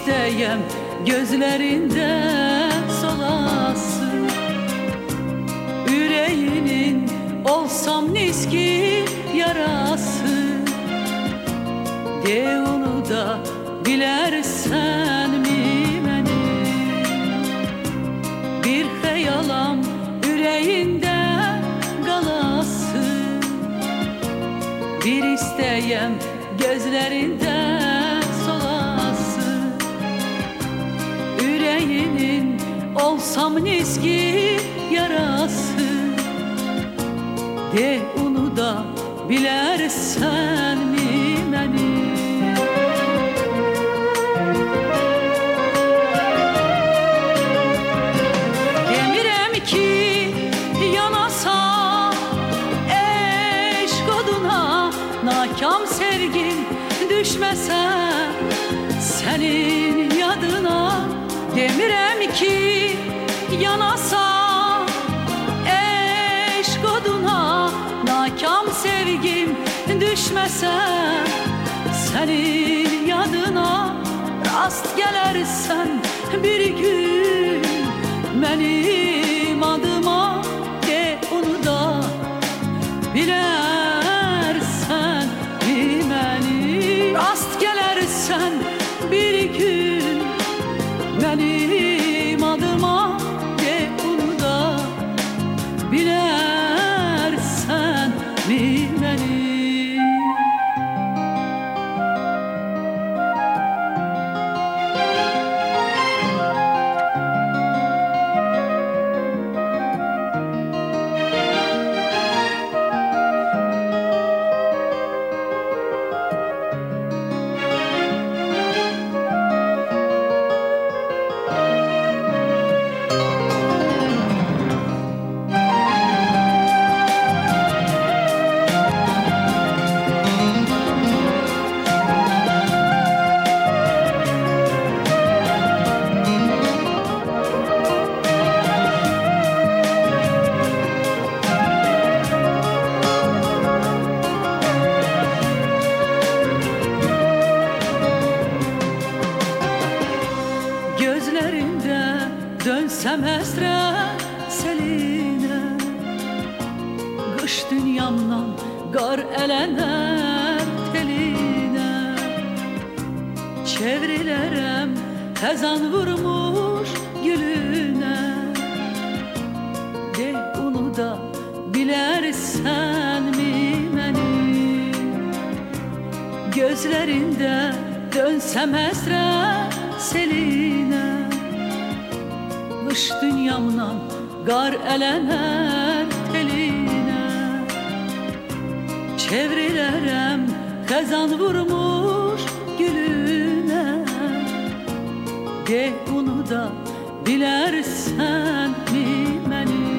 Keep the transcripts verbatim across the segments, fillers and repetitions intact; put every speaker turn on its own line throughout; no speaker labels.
istəyəm gözlərində solasın. Ürəyinin olsam niskin yarası, de onu da bilərsənmi mənim? Bir xəyalam ürəyində qalasın. Bir istəyəm gözlərində solasın. Ürəyinin olsam niskin yarası, de onu da bilərsənmi mənim? Demirəm ki yanasan eşq oduna, nakam sevgin düşməsən sənin yadına. Demirəm ki yanasan eşq oduna, nakam sevgim düşməsən sənin yadına. Rast gələrsən bir gün mənim adıma, de onu da bilərsən məni? Rast gələrsən bir gün mənim adıma, de onu da bilərsən məni? Gözlərində dönsəm həsrət səlinə, qış dünyamdan qar ələnər telinə. Çevrilərəm xəzan vurmuş gülünə, de onu da bilərsənmi mənim? Gözlərində dönsəm həsrət selinə, qış dünyamdan qar ələnər telinə. Çevrilərəm xəzan vurmuş gülünə, de onu da bilərsənmi mənim?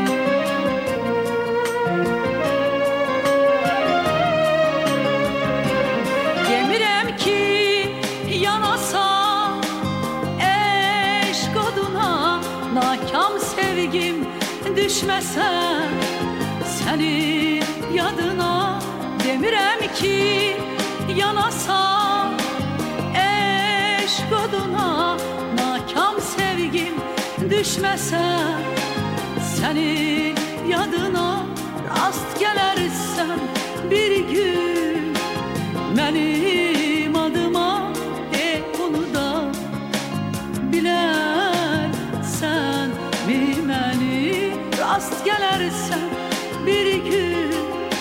Demirəm ki yanasan eşq oduna, nakam sevgim düşməsən sənin yadına. Demirəm ki yanasan eşq oduna, nakam sevgim düşməsən sənin yadına. Rast gələrsən bir gün mənim adıma, de onu da bilərsən məni? Rast gələrsən bir gün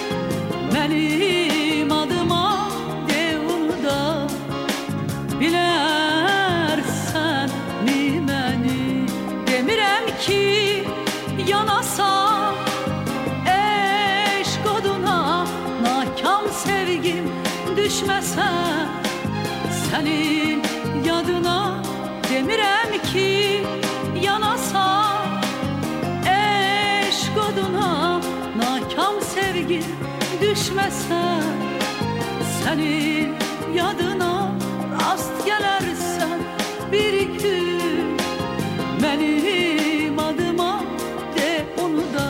mənim adıma, de onu da bilərsən məni? Demirəm ki yanasan eşq oduna, nakam sevgim düşməsən sənin yadına. Demirəm ki yanasan eşq oduna, nakam sevgim düşməsən sənin yadına. Rast gələrsən bir gün mənim adıma, de onu da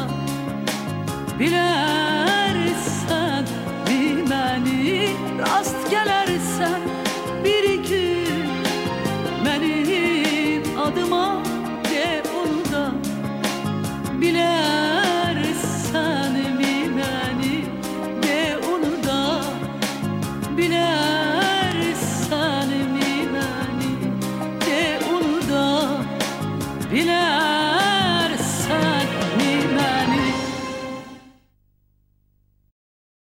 bilərsən məni? Rast gələrsən bir gün benim adıma